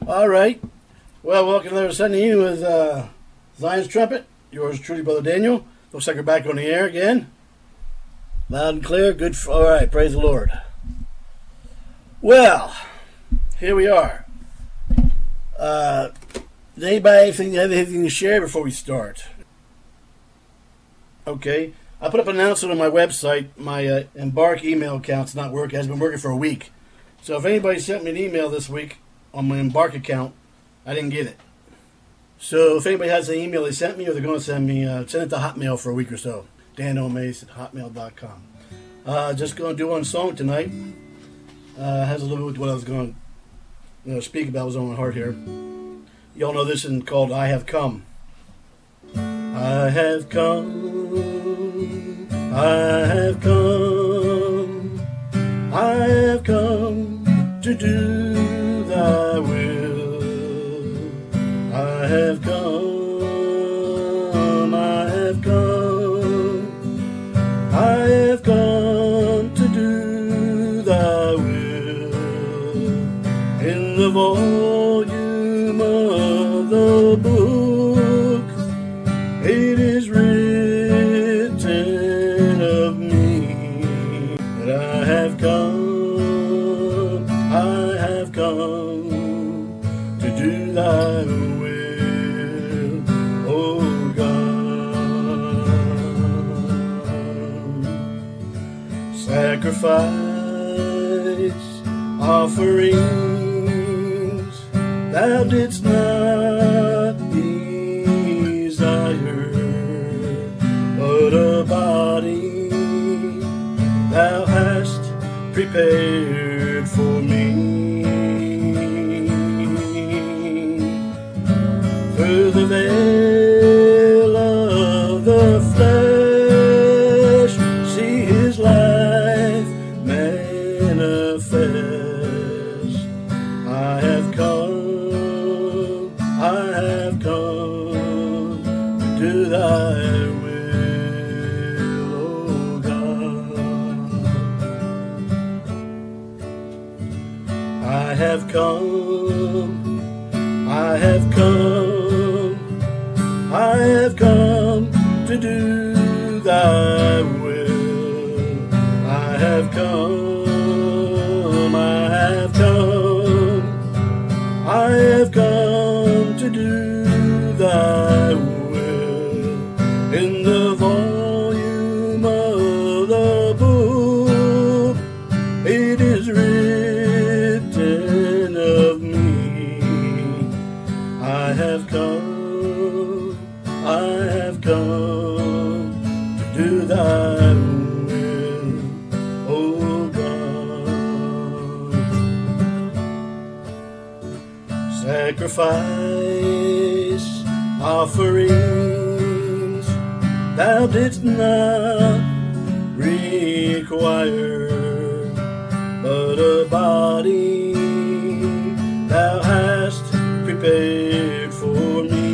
All right. Well, welcome to Letter Sending You with Zion's Trumpet. Yours truly, Brother Daniel. Looks like we're back on the air again. Loud and clear. Good. All right. Praise the Lord. Well, here we are. Does anybody have anything to share before we start? Okay. I put up an announcement on my website. My Embark email account's not working. It has been working for a week. So if anybody sent me an email this week on my Embark account, I didn't get it. So if anybody has an email they sent me or they're going to send me, send it to Hotmail for a week or so. DanOMace@hotmail.com. Just going to do one song tonight. Has a little bit with what I was going to speak about. Was on my heart here. Y'all know this one called I Have Come. I have come, I have come, I have come to do thy will. I have come, I have come, I have come to do thy will. In the volume of the book, it is written of me that I have come to do thy will, O God. Sacrifice, offerings, thou didst not desire, but a body thou hast prepared for me. Through the veil of the flesh, see his life manifest. I have come to do thy will, O God. I have come, I have come, I have come to do thy will. I have come, I have come, I have come to do thy will. In the volume of the book, it is written of me. I have come to do thy will, O God. Sacrifice, offerings, thou didst not require, but a body thou hast prepared for me.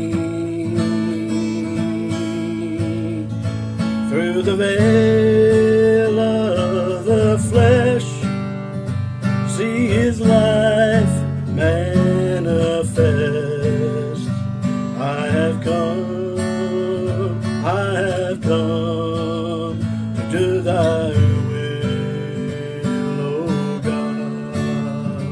Through the veil of the flesh, see his life manifest. I have come to do thy will, O God.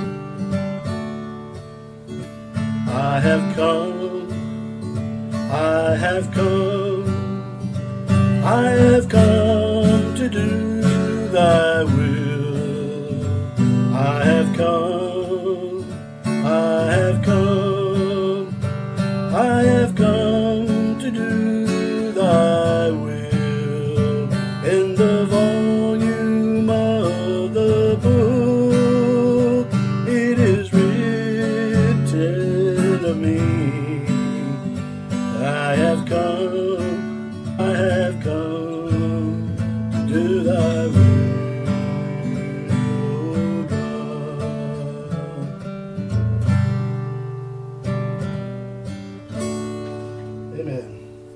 I have come, I have come, I have come to do thy will. I have come, I have come, I have come to do thy will. In the volume of the book, it is written of me. I have come, I have come to do thy will, O God. Amen.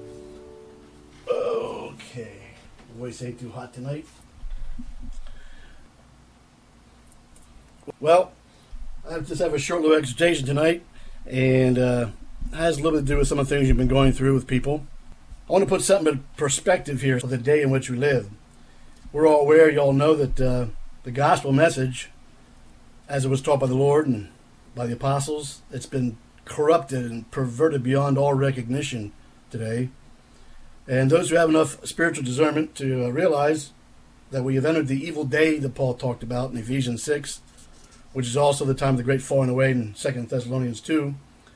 Okay. Voice ain't too hot tonight. Well, I just have a short little exhortation tonight, and it has a little bit to do with some of the things you've been going through with people. I want to put something in perspective here for the day in which we live. We're all aware, you all know that the gospel message, as it was taught by the Lord and by the apostles, it's been corrupted and perverted beyond all recognition today. And those who have enough spiritual discernment to realize that we have entered the evil day that Paul talked about in Ephesians 6, which is also the time of the great falling away in 2 Thessalonians 2,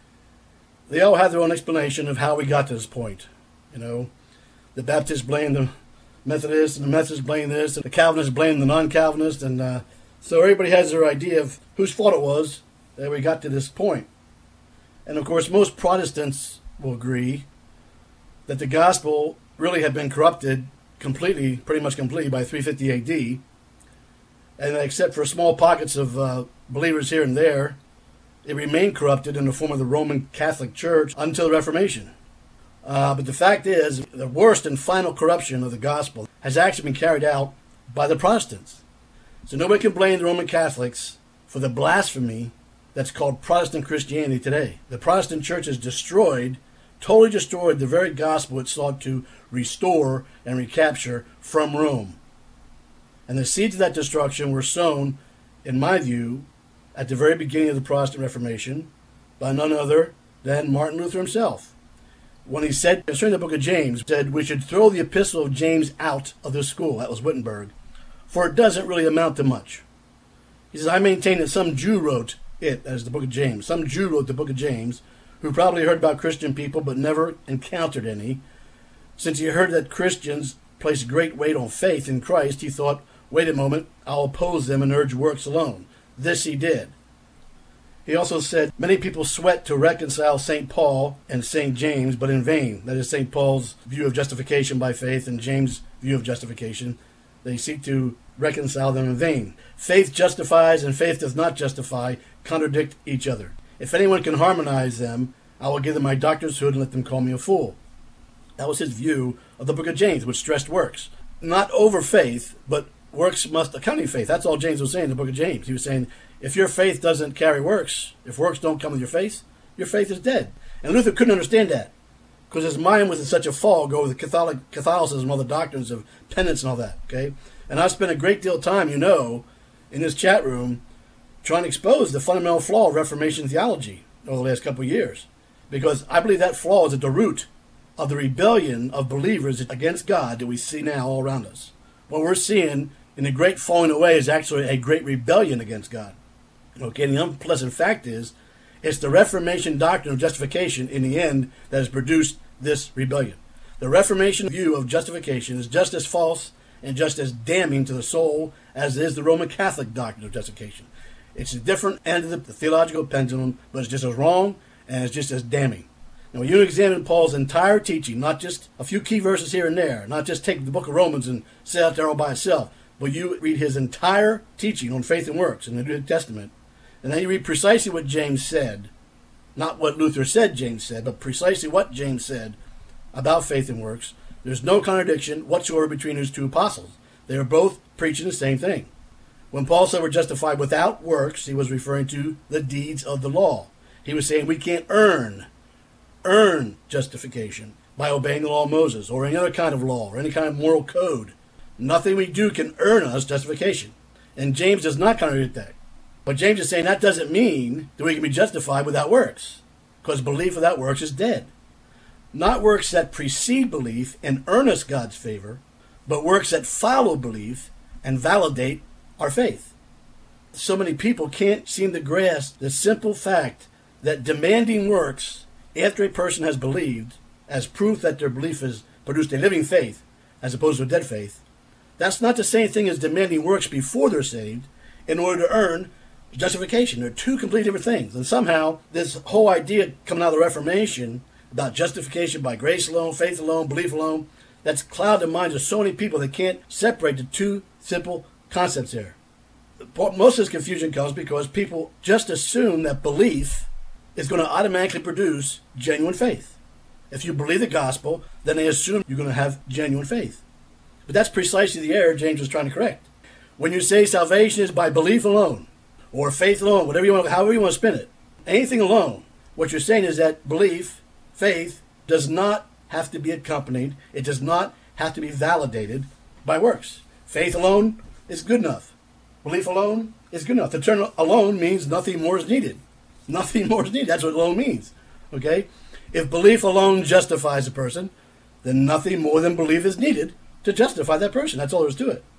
they all have their own explanation of how we got to this point. You know, the Baptists blame the Methodists, and the Methodists blame this, and the Calvinists blame the non-Calvinists, and so everybody has their idea of whose fault it was that we got to this point. And of course, most Protestants will agree that the gospel really had been corrupted completely, pretty much completely, by 350 AD, and except for small pockets of believers here and there, it remained corrupted in the form of the Roman Catholic Church until the Reformation. But the fact is, the worst and final corruption of the gospel has actually been carried out by the Protestants. So nobody can blame the Roman Catholics for the blasphemy that's called Protestant Christianity today. The Protestant Church has totally destroyed the very gospel it sought to restore and recapture from Rome. And the seeds of that destruction were sown, in my view, at the very beginning of the Protestant Reformation by none other than Martin Luther himself. When he said, concerning the book of James, said we should throw the epistle of James out of the school. That was Wittenberg. For it doesn't really amount to much. He says, I maintain that some Jew wrote it as the book of James. Some Jew wrote the book of James, who probably heard about Christian people but never encountered any. Since he heard that Christians place great weight on faith in Christ, he thought, wait a moment, I'll oppose them and urge works alone. This he did. He also said, many people sweat to reconcile St. Paul and St. James, but in vain. That is St. Paul's view of justification by faith and James' view of justification. They seek to reconcile them in vain. Faith justifies and faith does not justify contradict each other. If anyone can harmonize them, I will give them my doctor's hood and let them call me a fool. That was his view of the book of James, which stressed works. Not over faith, but works must accompany faith. That's all James was saying in the book of James. He was saying, if your faith doesn't carry works, if works don't come with your faith is dead. And Luther couldn't understand that because his mind was in such a fog over the Catholicism, all the doctrines of penance and all that. Okay, and I've spent a great deal of time, in this chat room trying to expose the fundamental flaw of Reformation theology over the last couple of years, because I believe that flaw is at the root of the rebellion of believers against God that we see now all around us. What we're seeing in the great falling away is actually a great rebellion against God. Okay, and the unpleasant fact is, it's the Reformation doctrine of justification in the end that has produced this rebellion. The Reformation view of justification is just as false and just as damning to the soul as is the Roman Catholic doctrine of justification. It's a different end of the theological pendulum, but it's just as wrong and it's just as damning. Now, when you examine Paul's entire teaching, not just a few key verses here and there, not just take the book of Romans and set out there all by itself, but you read his entire teaching on faith and works in the New Testament, and then you read precisely what James said, not what Luther said James said, but precisely what James said about faith and works. There's no contradiction whatsoever between those two apostles. They are both preaching the same thing. When Paul said we're justified without works, he was referring to the deeds of the law. He was saying we can't earn justification by obeying the law of Moses or any other kind of law or any kind of moral code. Nothing we do can earn us justification. And James does not contradict that. But James is saying that doesn't mean that we can be justified without works, because belief without works is dead. Not works that precede belief and earn us God's favor, but works that follow belief and validate our faith. So many people can't seem to grasp the simple fact that demanding works after a person has believed as proof that their belief has produced a living faith as opposed to a dead faith, that's not the same thing as demanding works before they're saved in order to earn justification. They're two completely different things. And somehow this whole idea coming out of the Reformation about justification by grace alone, faith alone, belief alone, that's clouded the minds of so many people they can't separate the two simple concepts there. Most of this confusion comes because people just assume that belief is going to automatically produce genuine faith. If you believe the gospel, then they assume you're going to have genuine faith. But that's precisely the error James was trying to correct. When you say salvation is by belief alone, or faith alone, whatever you want, however you want to spin it. Anything alone. What you're saying is that belief, faith, does not have to be accompanied. It does not have to be validated by works. Faith alone is good enough. Belief alone is good enough. The term alone means nothing more is needed. Nothing more is needed. That's what alone means. Okay? If belief alone justifies a person, then nothing more than belief is needed to justify that person. That's all there is to it.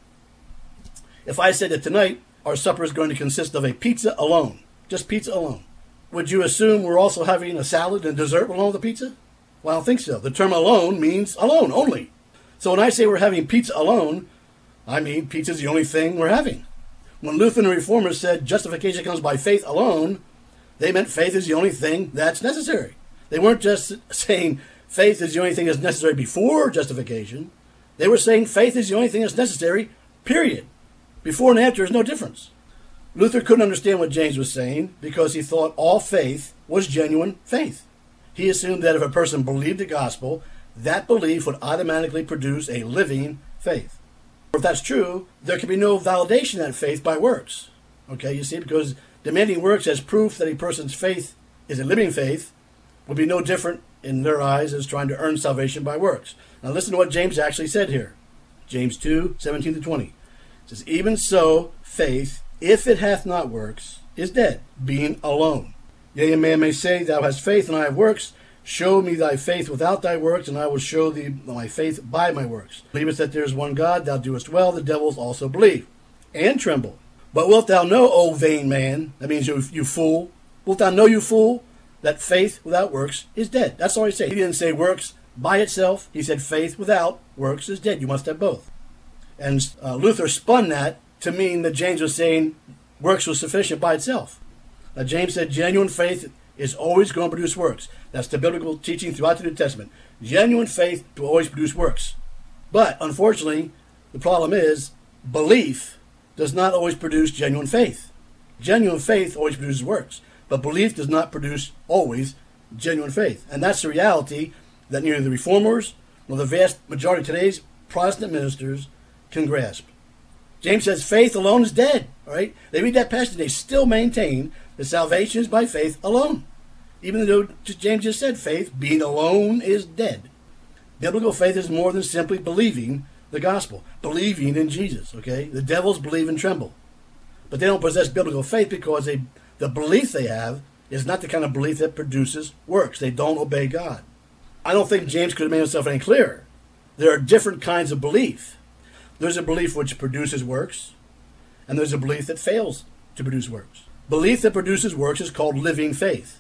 If I said that tonight our supper is going to consist of a pizza alone, just pizza alone, would you assume we're also having a salad and dessert along with the pizza? Well, I don't think so. The term alone means alone, only. So when I say we're having pizza alone, I mean pizza is the only thing we're having. When Lutheran reformers said justification comes by faith alone, they meant faith is the only thing that's necessary. They weren't just saying faith is the only thing that's necessary before justification. They were saying faith is the only thing that's necessary, period. Before and after is no difference. Luther couldn't understand what James was saying because he thought all faith was genuine faith. He assumed that if a person believed the gospel, that belief would automatically produce a living faith. If that's true, there can be no validation of that faith by works. Okay, you see, because demanding works as proof that a person's faith is a living faith would be no different in their eyes as trying to earn salvation by works. Now listen to what James actually said here. James 2:17-20. It says, even so, faith, if it hath not works, is dead, being alone. Yea, a man may say, thou hast faith, and I have works. Show me thy faith without thy works, and I will show thee my faith by my works. Believest that there is one God, thou doest well, the devils also believe, and tremble. But wilt thou know, O vain man, that means you fool, wilt thou know, you fool, that faith without works is dead? That's all he said. He didn't say works by itself. He said faith without works is dead. You must have both. And Luther spun that to mean that James was saying works was sufficient by itself. Now, James said genuine faith is always going to produce works. That's the biblical teaching throughout the New Testament. Genuine faith will always produce works. But, unfortunately, the problem is belief does not always produce genuine faith. Genuine faith always produces works. But belief does not produce always genuine faith. And that's the reality that neither the Reformers nor the vast majority of today's Protestant ministers can grasp. James says faith alone is dead. All right? They read that passage, they still maintain that salvation is by faith alone. Even though James just said faith, being alone, is dead. Biblical faith is more than simply believing the gospel, believing in Jesus. Okay? The devils believe and tremble. But they don't possess biblical faith because the belief they have is not the kind of belief that produces works. They don't obey God. I don't think James could have made himself any clearer. There are different kinds of belief. There's a belief which produces works, and there's a belief that fails to produce works. Belief that produces works is called living faith.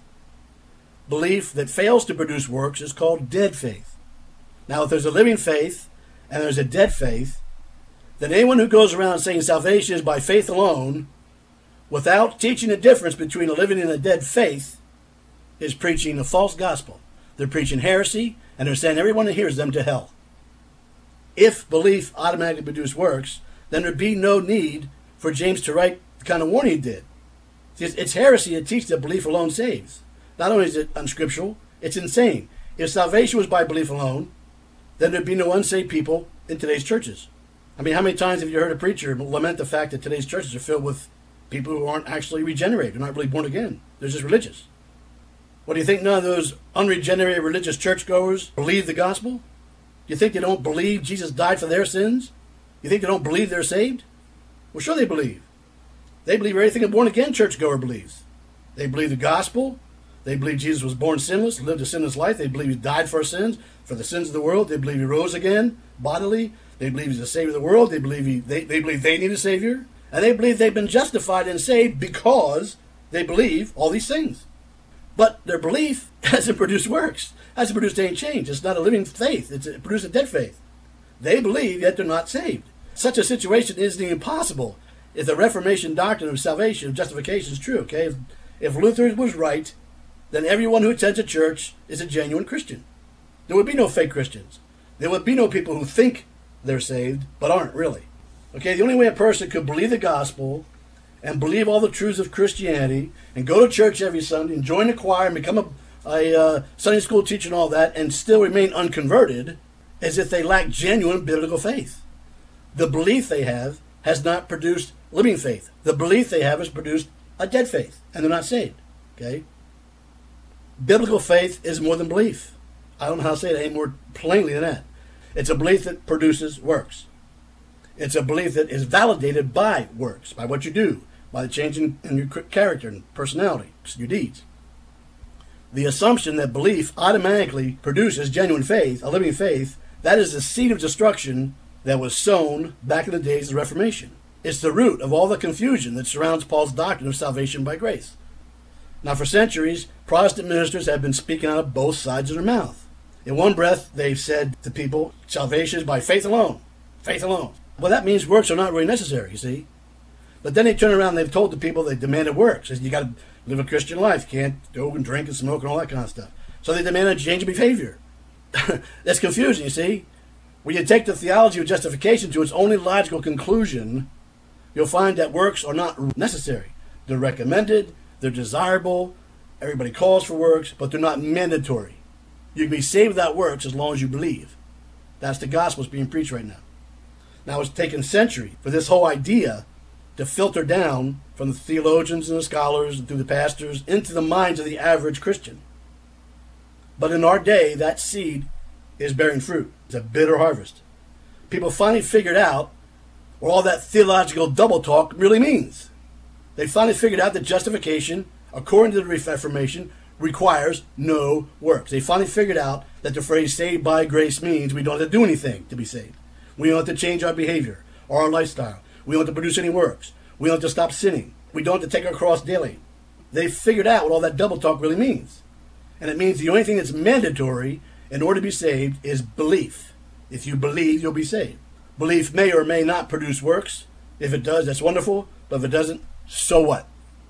Belief that fails to produce works is called dead faith. Now, if there's a living faith and there's a dead faith, then anyone who goes around saying salvation is by faith alone, without teaching the difference between a living and a dead faith, is preaching a false gospel. They're preaching heresy, and they're sending everyone that hears them to hell. If belief automatically produced works, then there'd be no need for James to write the kind of warning he did. It's heresy to teach that belief alone saves. Not only is it unscriptural, it's insane. If salvation was by belief alone, then there'd be no unsaved people in today's churches. I mean, how many times have you heard a preacher lament the fact that today's churches are filled with people who aren't actually regenerated, they're not really born again, they're just religious? What, do you think none of those unregenerated religious churchgoers believe the gospel? Do you think they don't believe Jesus died for their sins? You think they don't believe they're saved? Well, sure they believe. They believe everything a born-again churchgoer believes. They believe the gospel. They believe Jesus was born sinless, lived a sinless life. They believe he died for our sins, for the sins of the world. They believe he rose again, bodily. They believe he's the Savior of the world. They believe they believe they need a Savior. And they believe they've been justified and saved because they believe all these things. But their belief hasn't produced works, hasn't produced any change. It's not a living faith. It produced a dead faith. They believe, yet they're not saved. Such a situation isn't even possible if the Reformation doctrine of salvation, of justification, is true. Okay, if Luther was right, then everyone who attends a church is a genuine Christian. There would be no fake Christians. There would be no people who think they're saved but aren't really. Okay, the only way a person could believe the gospel and believe all the truths of Christianity and go to church every Sunday and join a choir and become a Sunday school teacher and all that and still remain unconverted is if they lack genuine biblical faith. The belief they have has not produced living faith. The belief they have has produced a dead faith, and they're not saved. Okay? Biblical faith is more than belief. I don't know how to say it any more plainly than that. It's a belief that produces works. It's a belief that is validated by works, by what you do, by the change in your character and personality, your deeds. The assumption that belief automatically produces genuine faith, a living faith, that is the seed of destruction that was sown back in the days of the Reformation. It's the root of all the confusion that surrounds Paul's doctrine of salvation by grace. Now, for centuries, Protestant ministers have been speaking out of both sides of their mouth. In one breath, they've said to people, salvation is by faith alone. Faith alone. Well, that means works are not really necessary, you see. But then they turn around and they've told the people they demanded works. You got to live a Christian life. You can't go and drink and smoke and all that kind of stuff. So they demand a change of behavior. That's confusing, you see. When you take the theology of justification to its only logical conclusion, you'll find that works are not necessary. They're recommended, they're desirable, everybody calls for works, but they're not mandatory. You can be saved without works as long as you believe. That's the gospel that's being preached right now. Now, it's taken centuries for this whole idea to filter down from the theologians and the scholars and through the pastors into the minds of the average Christian. But in our day, that seed is bearing fruit. It's a bitter harvest. People finally figured out what all that theological double talk really means. They finally figured out that justification, according to the Reformation, requires no works. They finally figured out that the phrase saved by grace means we don't have to do anything to be saved. We don't have to change our behavior or our lifestyle. We don't have to produce any works. We don't have to stop sinning. We don't have to take our cross daily. They figured out what all that double talk really means. And it means the only thing that's mandatory in order to be saved is belief. If you believe, you'll be saved. Belief may or may not produce works. If it does, that's wonderful. But if it doesn't, so what?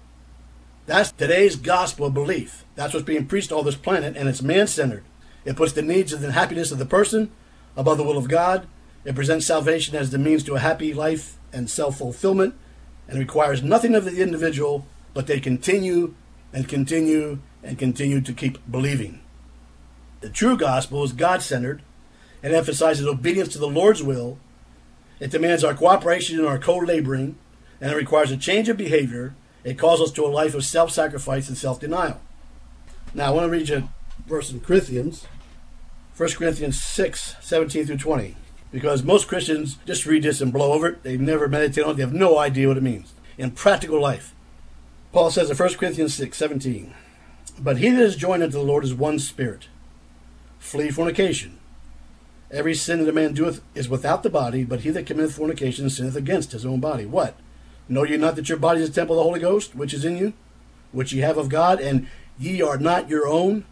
That's today's gospel of belief. That's what's being preached on this planet, and it's man-centered. It puts the needs and the happiness of the person above the will of God. It presents salvation as the means to a happy life and self-fulfillment, and requires nothing of the individual, but they continue and continue and continue to keep believing. The true gospel is God-centered and emphasizes obedience to the Lord's will. It demands our cooperation and our co-laboring, and it requires a change of behavior. It calls us to a life of self-sacrifice and self-denial. Now, I want to read you a verse in Corinthians, 1 Corinthians 6, 17 through 20. Because most Christians just read this and blow over it. They never meditate on it. They have no idea what it means in practical life. Paul says in 1 Corinthians 6, 17, but he that is joined unto the Lord is one spirit. Flee fornication. Every sin that a man doeth is without the body, but he that committeth fornication sinneth against his own body. What? Know ye not that your body is a temple of the Holy Ghost, which is in you, which ye have of God, and ye are not your own?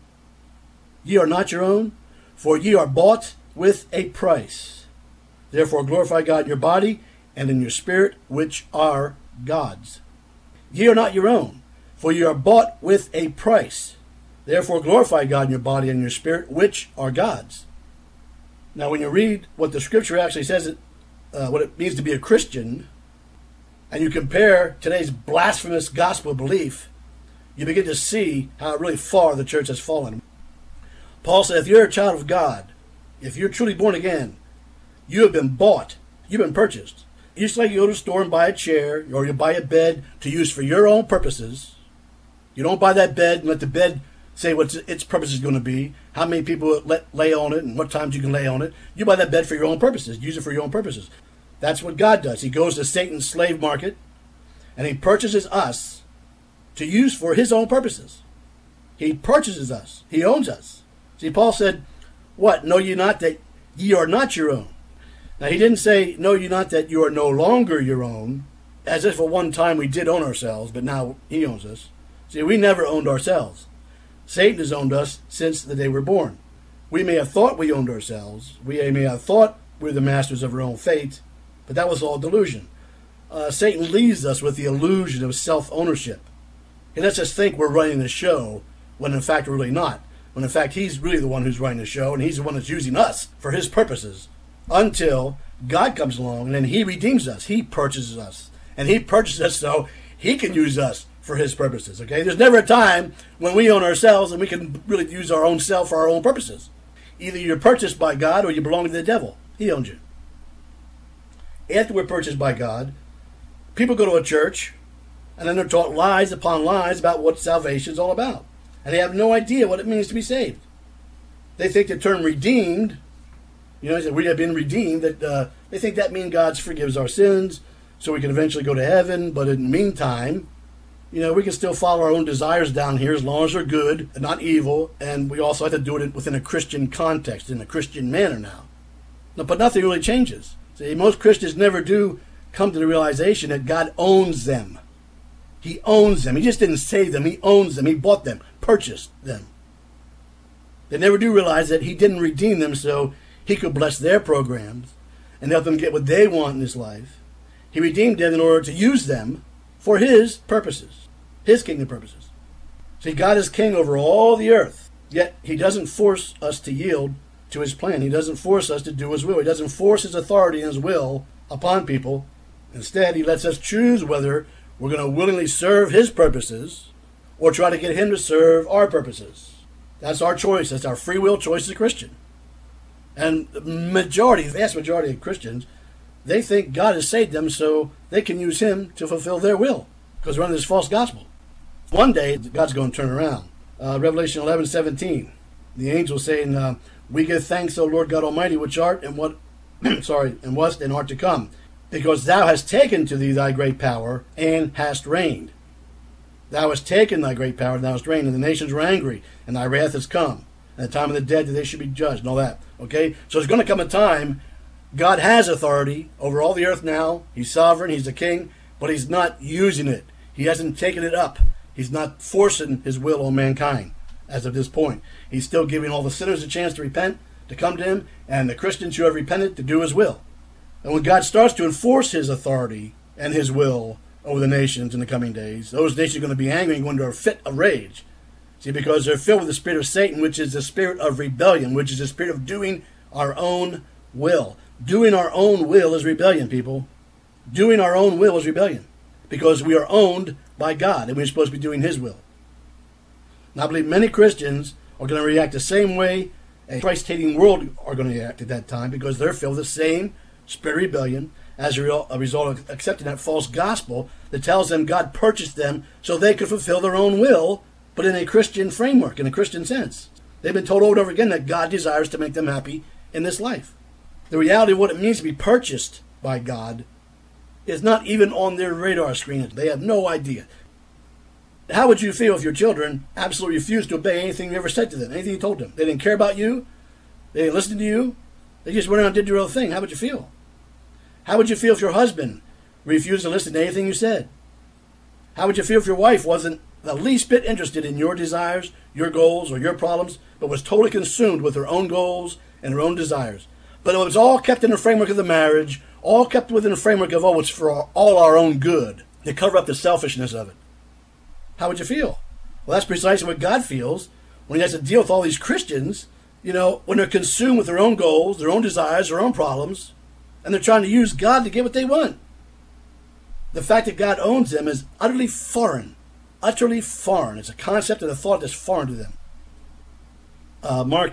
Ye are not your own, for ye are bought with a price. Therefore glorify God in your body and in your spirit, which are God's. Ye are not your own, for ye are bought with a price. Therefore glorify God in your body and in your spirit, which are God's. Now, when you read what the Scripture actually says, what it means to be a Christian, and you compare today's blasphemous gospel belief, you begin to see how really far the church has fallen. Paul said, if you're a child of God, if you're truly born again, you have been bought. You've been purchased. Just like you go to the store and buy a chair or you buy a bed to use for your own purposes. You don't buy that bed and let the bed say what its purpose is going to be, how many people lay on it and what times you can lay on it. You buy that bed for your own purposes. Use it for your own purposes. That's what God does. He goes to Satan's slave market and he purchases us to use for his own purposes. He purchases us. He owns us. See, Paul said, what? Know ye not that ye are not your own? Now, he didn't say, know ye not that you are no longer your own, as if at one time we did own ourselves, but now he owns us. See, we never owned ourselves. Satan has owned us since the day we were born. We may have thought we owned ourselves. We may have thought we're the masters of our own fate, but that was all delusion. Satan leaves us with the illusion of self-ownership. He lets us think we're running the show, when in fact we're really not. When in fact he's really the one who's running the show, and he's the one that's using us for his purposes. Until God comes along and then he redeems us. He purchases us. And he purchases us so he can use us for his purposes. Okay? There's never a time when we own ourselves and we can really use our own self for our own purposes. Either you're purchased by God or you belong to the devil. He owns you. After we're purchased by God, people go to a church And then they're taught lies upon lies about what salvation is all about. And they have no idea what it means to be saved. They think the term redeemed, we have been redeemed, that they think that means God forgives our sins so we can eventually go to heaven. But in the meantime, we can still follow our own desires down here as long as they're good and not evil. And we also have to do it within a Christian context, in a Christian manner now. But nothing really changes. See, most Christians never do come to the realization that God owns them. He owns them. He just didn't save them. He owns them. He bought them, purchased them. They never do realize that he didn't redeem them so he could bless their programs and help them get what they want in this life. He redeemed them in order to use them for his purposes, his kingdom purposes. See, God is king over all the earth, yet he doesn't force us to yield to his plan. He doesn't force us to do his will. He doesn't force his authority and his will upon people. Instead, he lets us choose whether we're going to willingly serve his purposes or try to get him to serve our purposes. That's our choice. That's our free will choice as a Christian. And the vast majority of Christians, they think God has saved them so they can use him to fulfill their will because they're under this false gospel. One day, God's going to turn around. Revelation 11:17, the angel saying, we give thanks, O Lord God Almighty, which art and what, and wast and art to come, because thou hast taken to thee thy great power and hast reigned. Thou hast taken thy great power and thou hast reigned, and the nations were angry, and thy wrath is come, and the time of the dead that they should be judged, and all that. Okay? So there's going to come a time, God has authority over all the earth now. He's sovereign, he's the king, but he's not using it. He hasn't taken it up. He's not forcing his will on mankind as of this point. He's still giving all the sinners a chance to repent, to come to him, and the Christians who have repented to do his will. And when God starts to enforce his authority and his will over the nations in the coming days, those nations are going to be angry and go into a fit of rage. See, because they're filled with the spirit of Satan, which is the spirit of rebellion, which is the spirit of doing our own will. Doing our own will is rebellion, people. Doing our own will is rebellion. Because we are owned by God, and we're supposed to be doing his will. Now, I believe many Christians are going to react the same way a Christ-hating world are going to react at that time, because they're filled with the same spirit of rebellion as a result of accepting that false gospel that tells them God purchased them so they could fulfill their own will, but in a Christian framework, in a Christian sense. They've been told over and over again that God desires to make them happy in this life. The reality of what it means to be purchased by God is not even on their radar screen. They have no idea. How would you feel if your children absolutely refused to obey anything you ever said to them, anything you told them? They didn't care about you. They didn't listen to you. They just went around and did their own thing. How would you feel? How would you feel if your husband refused to listen to anything you said? How would you feel if your wife wasn't the least bit interested in your desires, your goals, or your problems, but was totally consumed with her own goals and her own desires? But it was all kept in the framework of the marriage, all kept within the framework of, it's for all our own good, to cover up the selfishness of it. How would you feel? Well, that's precisely what God feels when he has to deal with all these Christians, when they're consumed with their own goals, their own desires, their own problems, and they're trying to use God to get what they want. The fact that God owns them is utterly foreign. Utterly foreign. It's a concept and a thought that's foreign to them. Mark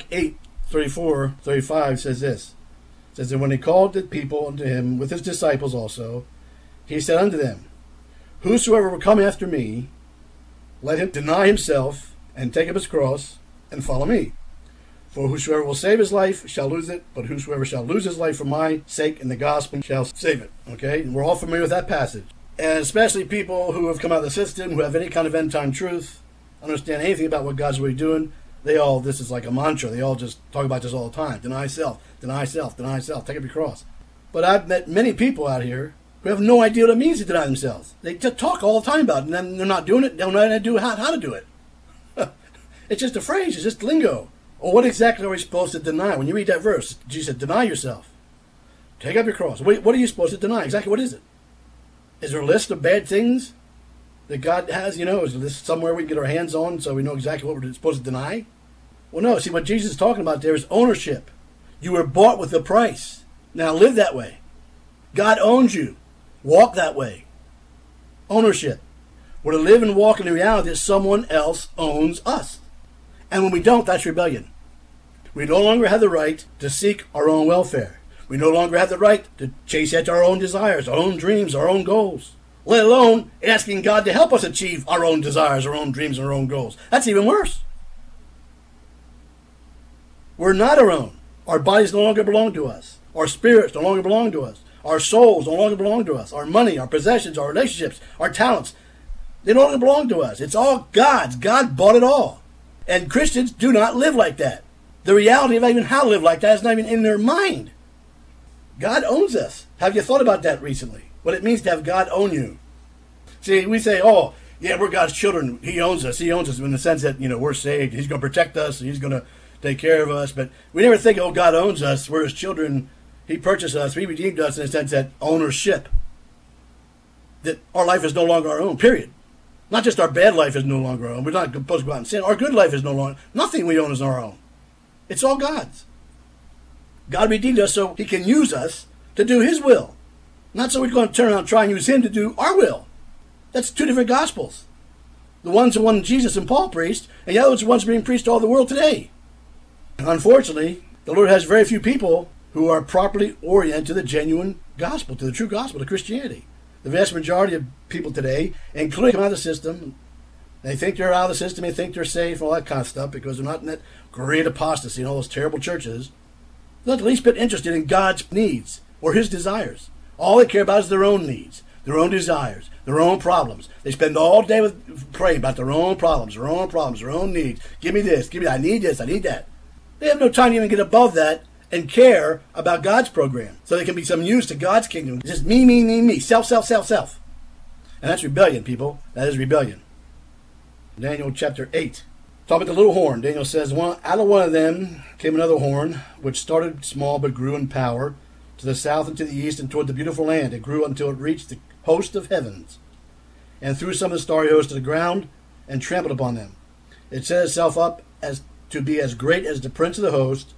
8:34-35 says this. It says that when he called the people unto him with his disciples also, he said unto them, whosoever will come after me, let him deny himself and take up his cross and follow me. For whosoever will save his life shall lose it, but whosoever shall lose his life for my sake and the gospel shall save it. Okay? And we're all familiar with that passage. And especially people who have come out of the system, who have any kind of end-time truth, understand anything about what God's really doing, this is like a mantra. They all just talk about this all the time. Deny self, deny self, deny self, take up your cross. But I've met many people out here who have no idea what it means to deny themselves. They just talk all the time about it, and then they're not doing it. They don't know how to do it. It's just a phrase. It's just lingo. Well, what exactly are we supposed to deny? When you read that verse, Jesus said, deny yourself. Take up your cross. What are you supposed to deny? Exactly what is it? Is there a list of bad things that God has? Is this somewhere we can get our hands on so we know exactly what we're supposed to deny? Well, no. See, what Jesus is talking about there is ownership. You were bought with a price. Now live that way. God owns you. Walk that way. Ownership. We're to live and walk in the reality that someone else owns us. And when we don't, that's rebellion. We no longer have the right to seek our own welfare. We no longer have the right to chase after our own desires, our own dreams, our own goals. let alone asking God to help us achieve our own desires, our own dreams, and our own goals. That's even worse. We're not our own. Our bodies no longer belong to us. Our spirits no longer belong to us. Our souls no longer belong to us. Our money, our possessions, our relationships, our talents, they no longer belong to us. It's all God's. God bought it all. And Christians do not live like that. The reality of even how to live like that is not even in their mind. God owns us. Have you thought about that recently? What it means to have God own you. See, we say, oh, yeah, we're God's children. He owns us. He owns us in the sense that, we're saved. He's going to protect us. He's going to take care of us. But we never think, oh, God owns us. We're his children. He purchased us. He redeemed us in the sense that ownership. That our life is no longer our own, period. Not just our bad life is no longer our own. We're not supposed to go out and sin. Our good life is no longer. Nothing we own is our own. It's all God's. God redeemed us so he can use us to do his will. Not so we're going to turn around and try and use him to do our will. That's two different gospels. The one's the one Jesus and Paul preached, and the other one's the one's being preached to all the world today. Unfortunately, the Lord has very few people who are properly oriented to the genuine gospel, to the true gospel, to Christianity. The vast majority of people today, including come out of the system, they think they're out of the system, they think they're safe, all that kind of stuff, because they're not in that great apostasy and all those terrible churches. They're not the least bit interested in God's needs or his desires. All they care about is their own needs, their own desires, their own problems. They spend all day with praying about their own problems, their own needs. Give me this, give me that. I need this, I need that. They have no time to even get above that and care about God's program so they can be some use to God's kingdom. Just me, self. And that's rebellion, people. That is rebellion. Daniel chapter 8. Talk about the little horn. Daniel says, out of one of them came another horn, which started small but grew in power, to the south and to the east and toward the beautiful land. It grew until it reached the host of heavens, and threw some of the starry host to the ground, and trampled upon them. It set itself up as to be as great as the prince of the host,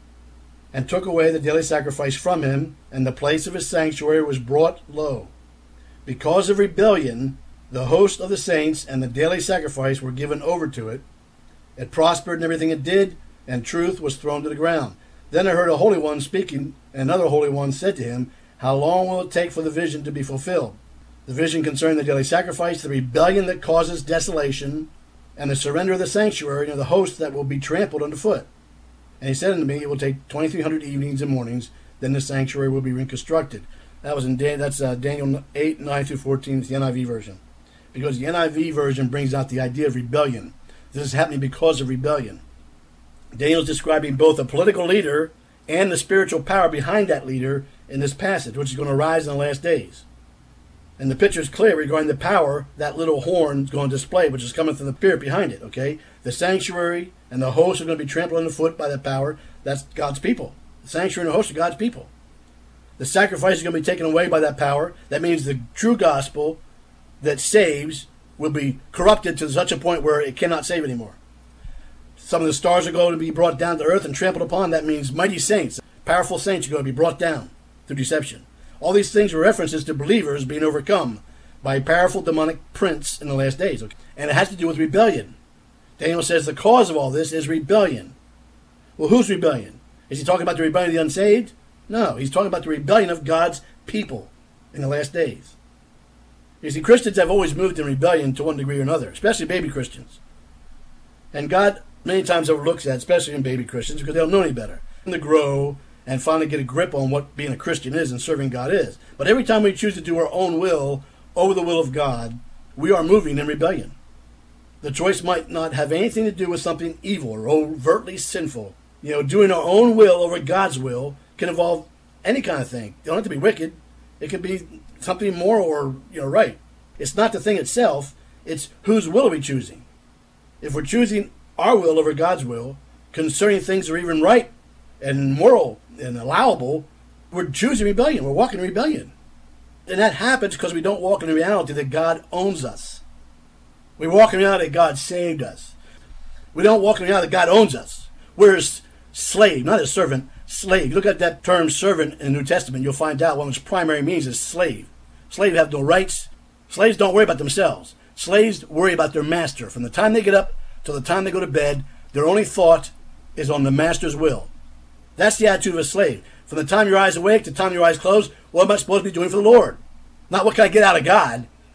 and took away the daily sacrifice from him, and the place of his sanctuary was brought low. Because of rebellion, the host of the saints and the daily sacrifice were given over to it. It prospered in everything it did, and truth was thrown to the ground. Then I heard a holy one speaking, and another holy one said to him, how long will it take for the vision to be fulfilled? The vision concerning the daily sacrifice, the rebellion that causes desolation, and the surrender of the sanctuary, and the host that will be trampled underfoot. And he said unto me, it will take 2,300 evenings and mornings, then the sanctuary will be reconstructed. That was Daniel 8, 9 through 14, it's the NIV version. Because the NIV version brings out the idea of rebellion. This is happening because of rebellion. Daniel's describing both a political leader and the spiritual power behind that leader in this passage, which is going to rise in the last days. And the picture is clear regarding the power that little horn is going to display, which is coming from the spirit behind it, okay? The sanctuary and the host are going to be trampled underfoot by that power. That's God's people. The sanctuary and the host are God's people. The sacrifice is going to be taken away by that power. That means the true gospel that saves will be corrupted to such a point where it cannot save anymore. Some of the stars are going to be brought down to earth and trampled upon. That means mighty saints, powerful saints are going to be brought down through deception. All these things are references to believers being overcome by a powerful demonic prince in the last days. Okay? And it has to do with rebellion. Daniel says the cause of all this is rebellion. Well, whose rebellion? Is he talking about the rebellion of the unsaved? No, he's talking about the rebellion of God's people in the last days. You see, Christians have always moved in rebellion to one degree or another, especially baby Christians. And God many times overlooks that, especially in baby Christians, because they don't know any better. And to grow and finally get a grip on what being a Christian is and serving God is. But every time we choose to do our own will over the will of God, we are moving in rebellion. The choice might not have anything to do with something evil or overtly sinful. Doing our own will over God's will can involve any kind of thing. It don't have to be wicked. It can be something moral or right. It's not the thing itself. It's whose will are we choosing. If we're choosing our will over God's will concerning things that are even right and moral and allowable, we're choosing rebellion. We're walking in rebellion. And that happens because we don't walk in the reality that God owns us. We walk in the reality that God saved us. We don't walk in the reality that God owns us. We're his slave, not his servant, slave. Look at that term servant in the New Testament. You'll find out what its primary means is slave. Slaves have no rights. Slaves don't worry about themselves. Slaves worry about their master. From the time they get up till the time they go to bed, their only thought is on the master's will. That's the attitude of a slave. From the time your eyes awake to the time your eyes closed, what am I supposed to be doing for the Lord? Not what can I get out of God.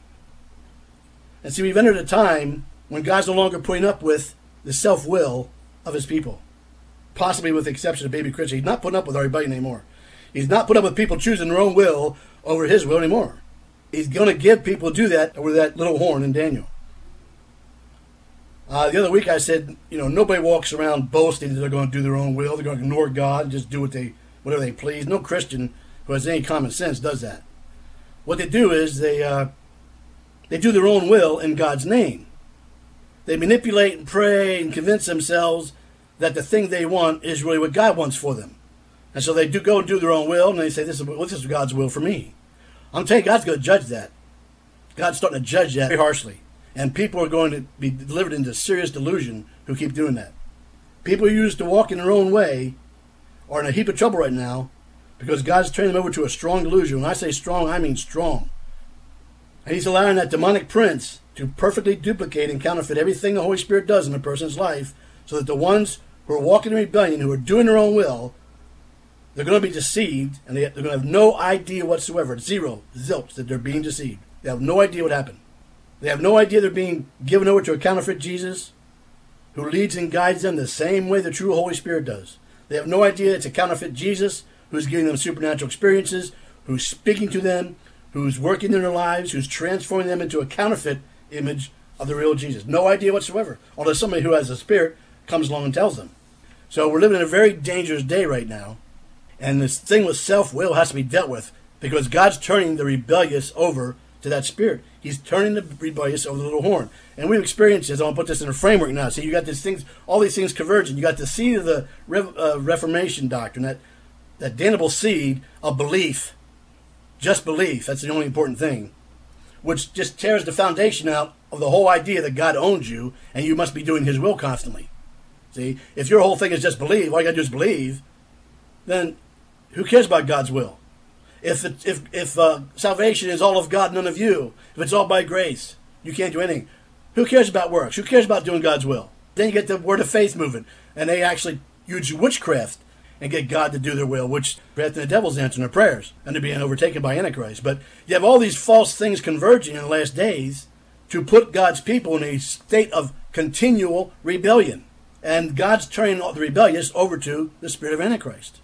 And see, we've entered a time when God's no longer putting up with the self-will of his people. Possibly with the exception of baby Christians. He's not putting up with our rebellion anymore. He's not putting up with people choosing their own will over his will anymore. He's going to give people to do that over that little horn in Daniel. The other week I said, nobody walks around boasting that they're going to do their own will. They're going to ignore God and just do whatever they please. No Christian who has any common sense does that. What they do is they do their own will in God's name. They manipulate and pray and convince themselves that the thing they want is really what God wants for them. And so they go and do their own will, and they say, this is God's will for me. I'm telling you, God's going to judge that. God's starting to judge that very harshly. And people are going to be delivered into serious delusion who keep doing that. People who used to walk in their own way are in a heap of trouble right now because God's turning them over to a strong delusion. When I say strong, I mean strong. And he's allowing that demonic prince to perfectly duplicate and counterfeit everything the Holy Spirit does in a person's life so that the ones who are walking in rebellion, who are doing their own will, they're going to be deceived, and they're going to have no idea whatsoever, zero, zilch, that they're being deceived. They have no idea what happened. They have no idea they're being given over to a counterfeit Jesus who leads and guides them the same way the true Holy Spirit does. They have no idea it's a counterfeit Jesus who's giving them supernatural experiences, who's speaking to them, who's working in their lives, who's transforming them into a counterfeit image of the real Jesus. No idea whatsoever, unless somebody who has a spirit comes along and tells them. So we're living in a very dangerous day right now. And this thing with self-will has to be dealt with because God's turning the rebellious over to that spirit. He's turning the rebellious over the little horn. And we've experienced this. I want to put this in a framework now. So you got these things, all these things converging. You got the seed of the Reformation doctrine, that damnable seed of belief, just belief. That's the only important thing, which just tears the foundation out of the whole idea that God owns you and you must be doing his will constantly. See, if your whole thing is just believe, all you got to do is believe, then who cares about God's will? If salvation is all of God, none of you, if it's all by grace, you can't do anything. Who cares about works? Who cares about doing God's will? Then you get the word of faith moving, and they actually use witchcraft and get God to do their will, which witchcraft and the devil's answering their prayers, and they're being overtaken by Antichrist. But you have all these false things converging in the last days to put God's people in a state of continual rebellion. And God's turning the rebellious over to the spirit of Antichrist.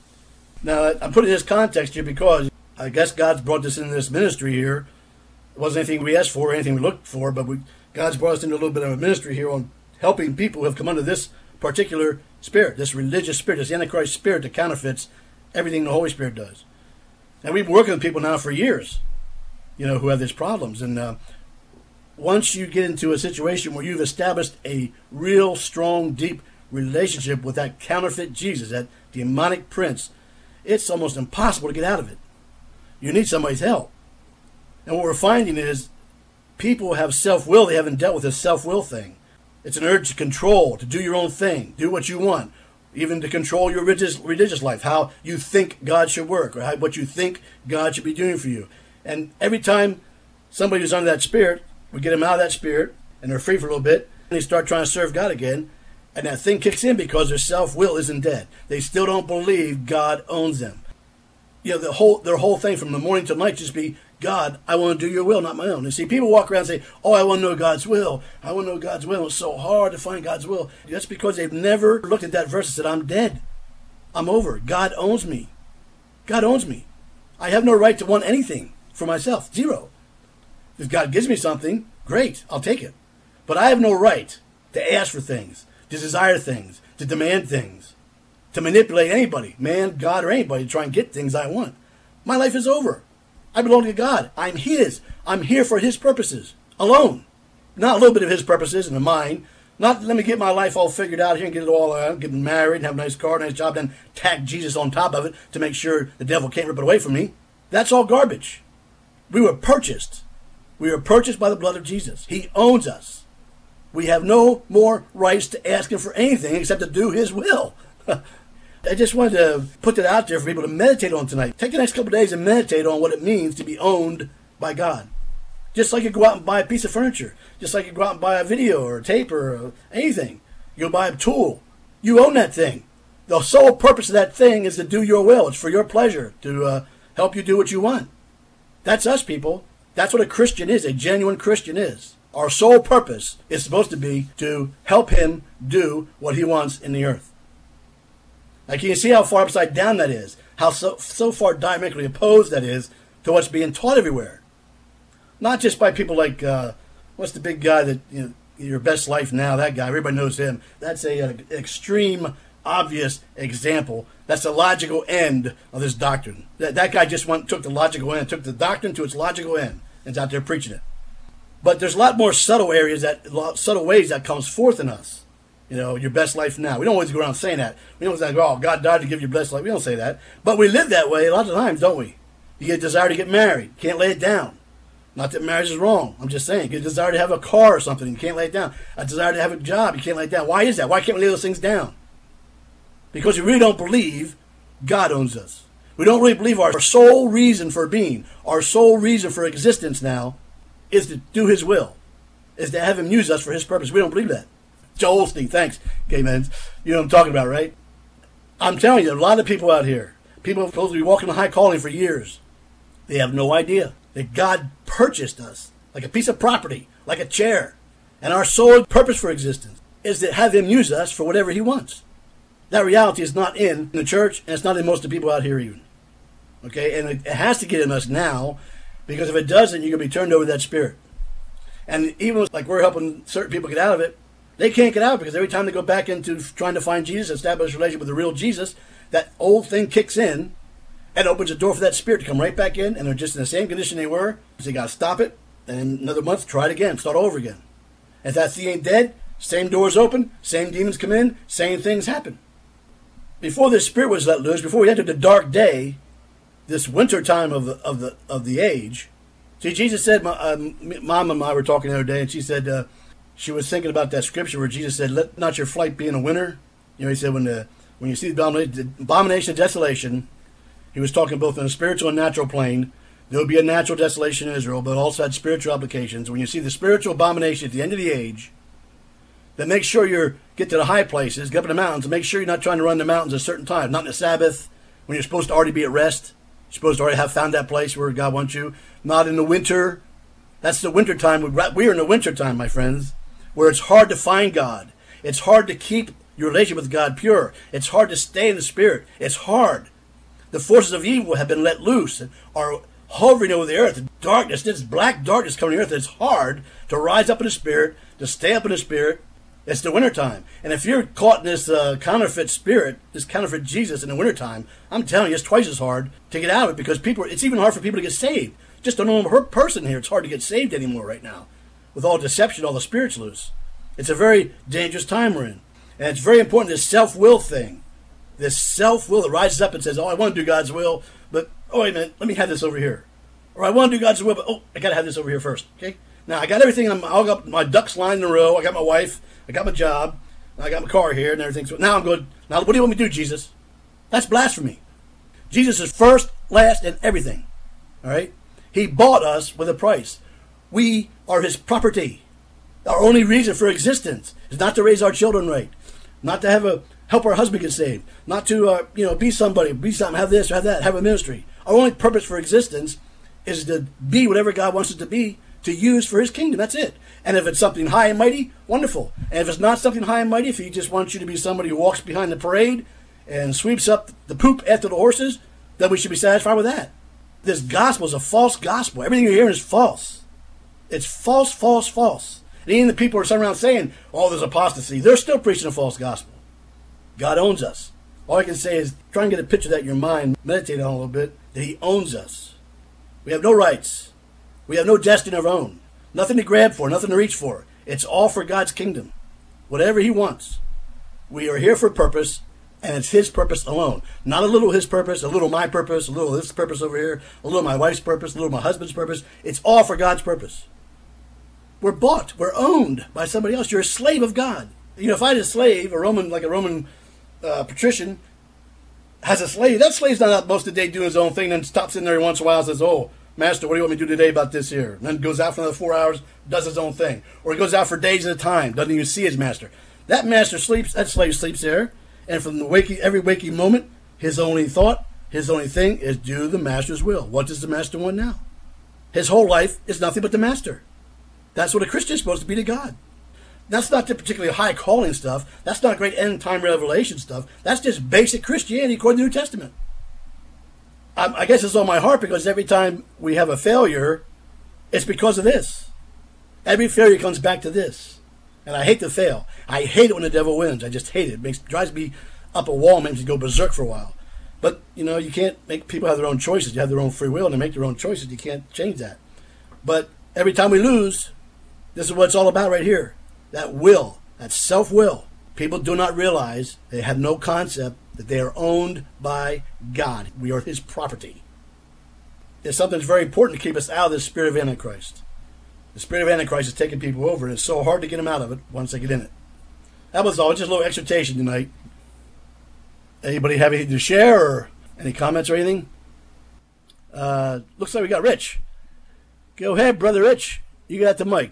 Now, I'm putting this context here because I guess God's brought us into this ministry here. It wasn't anything we asked for or anything we looked for, but God's brought us into a little bit of a ministry here on helping people who have come under this particular spirit, this religious spirit, this Antichrist spirit that counterfeits everything the Holy Spirit does. And we've been working with people now for years, who have these problems. And once you get into a situation where you've established a real, strong, deep relationship with that counterfeit Jesus, that demonic prince, it's almost impossible to get out of it. You need somebody's help. And what we're finding is people have self-will. They haven't dealt with this self-will thing. It's an urge to control, to do your own thing, do what you want, even to control your religious life, how you think God should work, or what you think God should be doing for you. And every time somebody who's under that spirit, we get them out of that spirit, and they're free for a little bit, and they start trying to serve God again, and that thing kicks in because their self-will isn't dead. They still don't believe God owns them. Their whole thing from the morning till night just be, God, I want to do your will, not my own. And see, people walk around and say, oh, I want to know God's will. I want to know God's will. It's so hard to find God's will. That's because they've never looked at that verse and said, I'm dead. I'm over. God owns me. God owns me. I have no right to want anything for myself. Zero. If God gives me something, great, I'll take it. But I have no right to ask for things, to desire things, to demand things, to manipulate anybody, man, God, or anybody, to try and get things I want. My life is over. I belong to God. I'm his. I'm here for his purposes alone. Not a little bit of his purposes and mine. Not let me get my life all figured out here and get it all out, get married and have a nice car, nice job, then tack Jesus on top of it to make sure the devil can't rip it away from me. That's all garbage. We were purchased. We were purchased by the blood of Jesus. He owns us. We have no more rights to ask him for anything except to do his will. I just wanted to put that out there for people to meditate on tonight. Take the next couple of days and meditate on what it means to be owned by God. Just like you go out and buy a piece of furniture. Just like you go out and buy a video or a tape or anything. You go buy a tool. You own that thing. The sole purpose of that thing is to do your will. It's for your pleasure, to help you do what you want. That's us, people. That's what a Christian is, a genuine Christian is. Our sole purpose is supposed to be to help him do what he wants in the earth. Like, you can see how far upside down that is, how so far diametrically opposed that is to what's being taught everywhere. Not just by people like, what's the big guy that, Your Best Life Now, that guy, everybody knows him. That's an extreme, obvious example. That's the logical end of this doctrine. That guy just took the logical end, took the doctrine to its logical end, and is out there preaching it. But there's a lot more subtle ways that comes forth in us. Your best life now. We don't always go around saying that. We don't say, oh, God died to give you your best life. We don't say that. But we live that way a lot of times, don't we? You get a desire to get married. Can't lay it down. Not that marriage is wrong. I'm just saying. You get a desire to have a car or something. You can't lay it down. A desire to have a job. You can't lay it down. Why is that? Why can't we lay those things down? Because we really don't believe God owns us. We don't really believe our sole reason for being, our sole reason for existence now, is to do his will, is to have him use us for his purpose. We don't believe that. Joel Osteen, thanks, gay men. You know what I'm talking about, right? I'm telling you, a lot of people out here, people are supposed to be walking a high calling for years. They have no idea that God purchased us like a piece of property, like a chair. And our sole purpose for existence is to have him use us for whatever he wants. That reality is not in the church, and it's not in most of the people out here even. Okay, and it has to get in us now, because if it doesn't, you're going to be turned over to that spirit. And even like we're helping certain people get out of it, they can't get out because every time they go back into trying to find Jesus, establish a relationship with the real Jesus, that old thing kicks in and opens the door for that spirit to come right back in, and they're just in the same condition they were. So you got to stop it, and in another month, try it again, start over again. If that thing ain't dead, same doors open, same demons come in, same things happen. Before this spirit was let loose, before we entered the dark day, this winter time of the age. See, Jesus said, Mom and I were talking the other day, and she said she was thinking about that scripture where Jesus said, "Let not your flight be in the winter." He said when you see the abomination of desolation, he was talking both on a spiritual and natural plane. There will be a natural desolation in Israel, but also had spiritual applications. When you see the spiritual abomination at the end of the age, then make sure you get to the high places, get up in the mountains, and make sure you're not trying to run the mountains at a certain time, not in the Sabbath, when you're supposed to already be at rest. You're supposed to already have found that place where God wants you. Not in the winter. That's the winter time. We're in the winter time, my friends, where it's hard to find God. It's hard to keep your relationship with God pure. It's hard to stay in the Spirit. It's hard. The forces of evil have been let loose and are hovering over the earth. Darkness, this black darkness coming to the earth. It's hard to rise up in the Spirit, to stay up in the Spirit. It's the wintertime. And if you're caught in this counterfeit spirit, this counterfeit Jesus in the wintertime, I'm telling you, it's twice as hard to get out of it, because it's even hard for people to get saved. Just a normal person here, it's hard to get saved anymore right now. With all deception, all the spirits loose. It's a very dangerous time we're in. And it's very important, this self-will thing. This self-will that rises up and says, oh, I want to do God's will, but, oh, wait a minute, let me have this over here. Or I want to do God's will, but, oh, I got to have this over here first. Okay? Now, I got everything, I got my ducks lined in a row, I got my wife, I got my job, I got my car here and everything. So now I'm good. Now, what do you want me to do, Jesus? That's blasphemy. Jesus is first, last, and everything. All right? He bought us with a price. We are his property. Our only reason for existence is not to raise our children right, not to help our husband get saved, not to be somebody, be something, have this or have that, have a ministry. Our only purpose for existence is to be whatever God wants us to be, to use for his kingdom. That's it. And if it's something high and mighty, wonderful. And if it's not something high and mighty, if he just wants you to be somebody who walks behind the parade and sweeps up the poop after the horses, then we should be satisfied with that. This gospel is a false gospel. Everything you're hearing is false. It's false, false, false. And even the people are sitting around saying, oh, there's apostasy. They're still preaching a false gospel. God owns us. All I can say is try and get a picture of that in your mind, meditate on it a little bit, that he owns us. We have no rights. We have no destiny of our own. Nothing to grab for, nothing to reach for. It's all for God's kingdom. Whatever he wants. We are here for a purpose, and it's his purpose alone. Not a little his purpose, a little my purpose, a little this purpose over here, a little my wife's purpose, a little my husband's purpose. It's all for God's purpose. We're bought. We're owned by somebody else. You're a slave of God. If I had a slave, a Roman patrician has a slave, that slave's not out most of the day doing his own thing, then stops in there every once in a while and says, oh, Master, what do you want me to do today about this here? And then goes out for another 4 hours, does his own thing. Or he goes out for days at a time, doesn't even see his master. That master sleeps, that slave sleeps there, and from every waking moment, his only thought, his only thing is do the master's will. What does the master want now? His whole life is nothing but the master. That's what a Christian is supposed to be to God. That's not the particularly high calling stuff. That's not great end time revelation stuff. That's just basic Christianity according to the New Testament. I guess it's on my heart because every time we have a failure, it's because of this. Every failure comes back to this. And I hate to fail. I hate it when the devil wins. I just hate it. It drives me up a wall, makes me go berserk for a while. But, you can't make people have their own choices. You have their own free will, and they make their own choices. You can't change that. But every time we lose, this is what it's all about right here. That will, that self-will. People do not realize, they have no concept that they are owned by God. We are His property. It's something that's very important to keep us out of this spirit of Antichrist. The spirit of Antichrist is taking people over, and it's so hard to get them out of it once they get in it. That was all. Just a little exhortation tonight. Anybody have anything to share or any comments or anything? Looks like we got Rich. Go ahead, Brother Rich. You got the mic.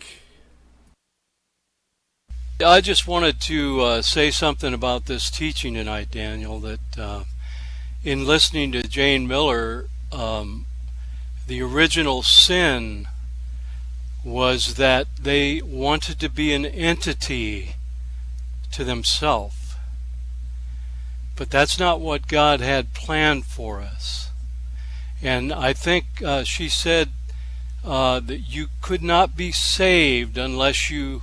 I just wanted to say something about this teaching tonight, Daniel, that in listening to Jane Miller, the original sin was that they wanted to be an entity to themselves. But that's not what God had planned for us. And I think she said that you could not be saved unless you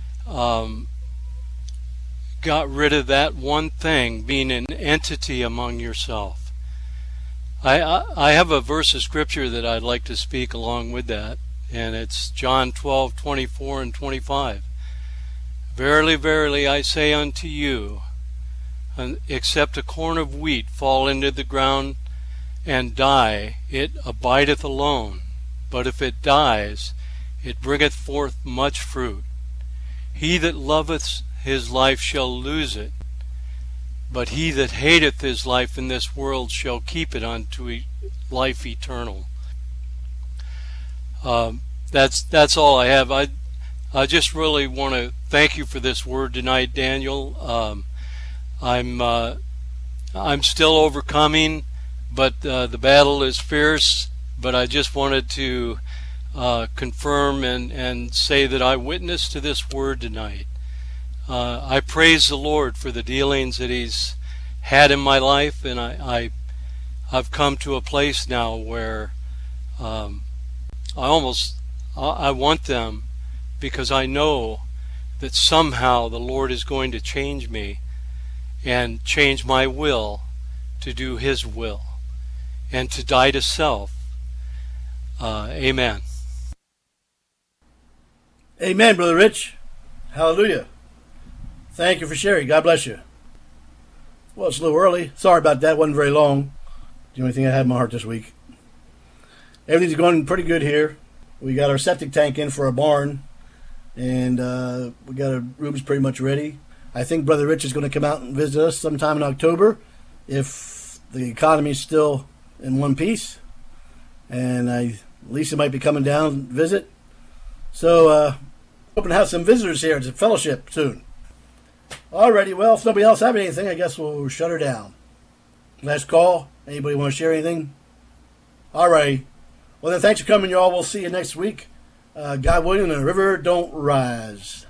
got rid of that one thing, being an entity among yourself. I have a verse of scripture that I'd like to speak along with that, and it's John 12:24 and 25. Verily, verily, I say unto you, except a corn of wheat fall into the ground and die, it abideth alone. But if it dies, it bringeth forth much fruit. He that loveth his life shall lose it, but he that hateth his life in this world shall keep it unto life eternal. That's all I have. I just really want to thank you for this word tonight, Daniel. I'm still overcoming, but the battle is fierce. But I just wanted to confirm and say that I witnessed to this word tonight. I praise the Lord for the dealings that He's had in my life, and I've come to a place now where I want them, because I know that somehow the Lord is going to change me and change my will to do His will and to die to self. Amen. Amen, Brother Rich. Hallelujah. Thank you for sharing. God bless you. Well, it's a little early. Sorry about that. It wasn't very long. The only thing I had in my heart this week. Everything's going pretty good here. We got our septic tank in for our barn, and we got our rooms pretty much ready. I think Brother Rich is going to come out and visit us sometime in October if the economy's still in one piece. And Lisa might be coming down and visit. So, hoping to have some visitors here to fellowship soon. Alrighty, well, if nobody else have anything, I guess we'll shut her down. Last call. Anybody want to share anything? Alrighty. Well, then, thanks for coming, y'all. We'll see you next week. God willing, the river don't rise.